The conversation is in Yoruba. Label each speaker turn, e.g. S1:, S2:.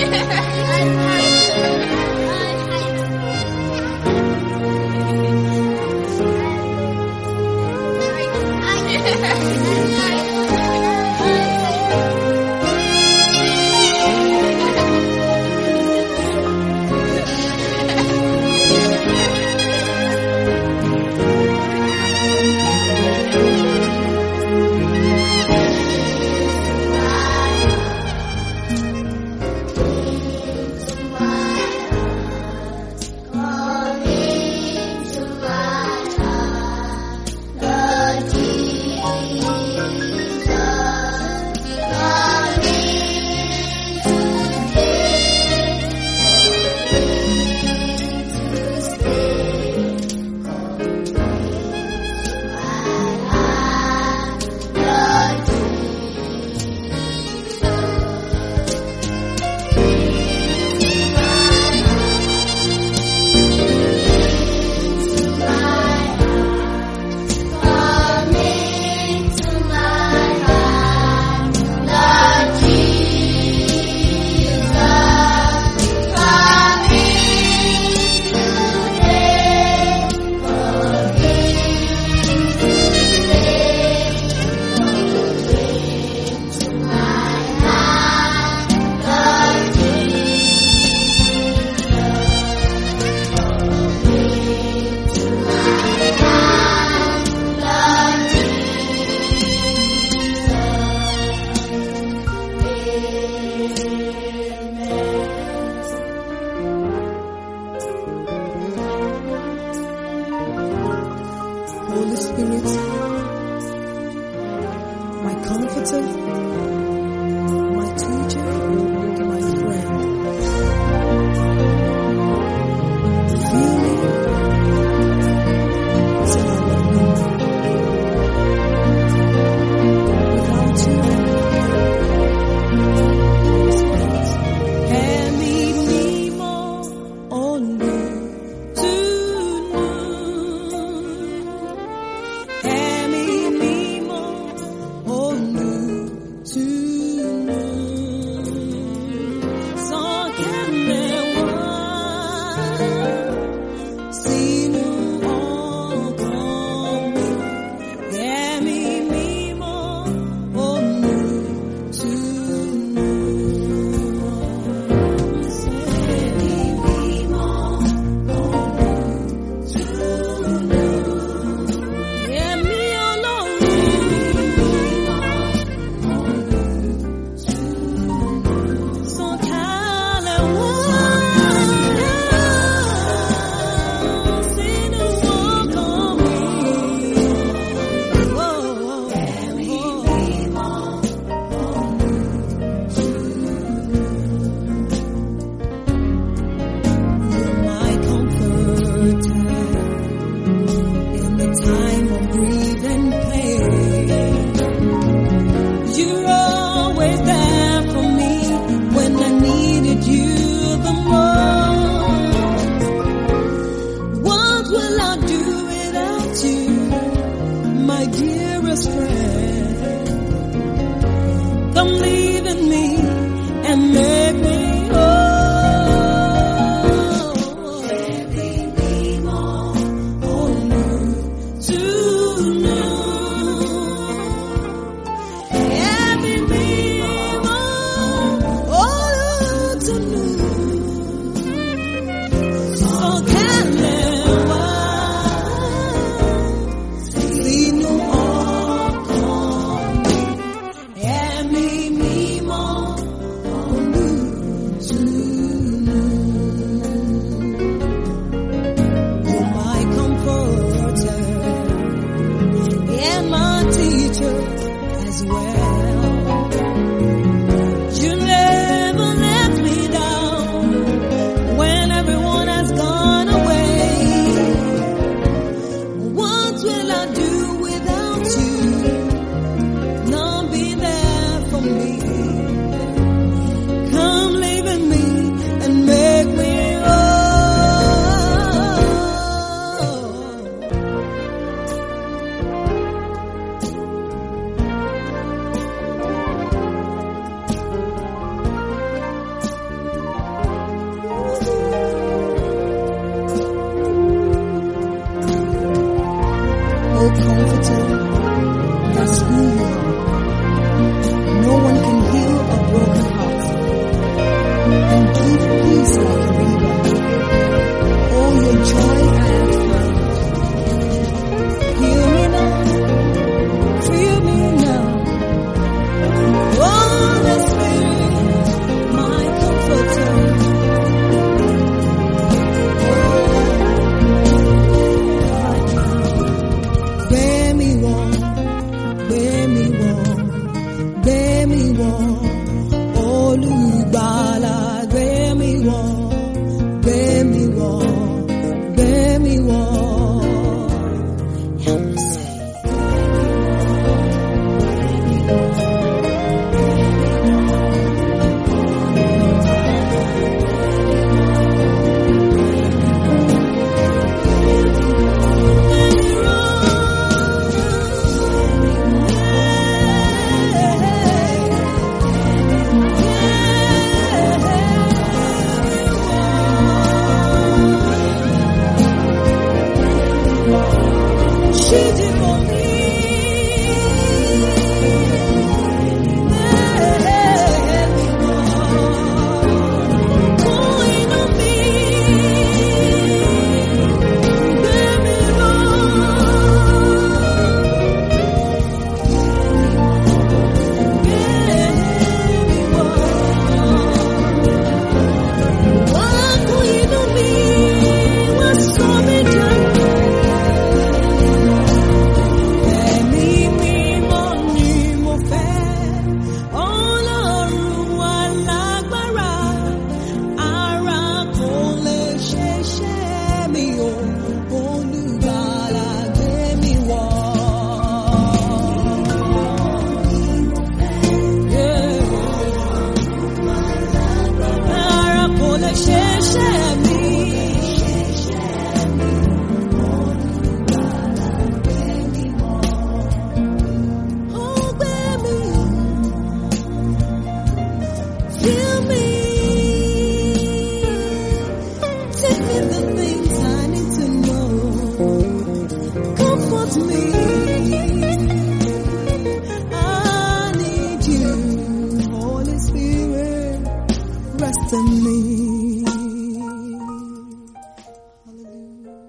S1: Holy Spirit, my comforter, my teacher, my friend. Feel me till I let me. Without you, ẹ̀mí mímọ́ olùtùnú. Ẹ̀mí mímọ́ olùtùnú. Sọ̀kalẹ̀ wá sínú ọkàn mi. Ẹ̀mí mímọ́ olùtùnú. Ẹ̀mí mímọ́ olùtùnú. Ẹ̀mí Ọlọ́run sọ̀kalẹ̀ wá sínú ọkàn mi. Ẹ̀mí mímọ́ You're my comforter in the time of grief and pain. You're always there for me when I needed you the most. What will I do without you, my dearest friend? Come live in me and make me whole. Ẹ̀mí mímọ́ olùtùnú. Ẹ̀mí mímọ́ olùtùnú. Sọ̀kalẹ̀ wá sínú ọkàn mi. Ẹ̀mí mímọ́ olùtùnú. You're my comforter and my teacher as well. You never let me down when everyone has gone away. What will I do without you? Not be there for me. Come live in me and make me whole. comforter. That's who you are.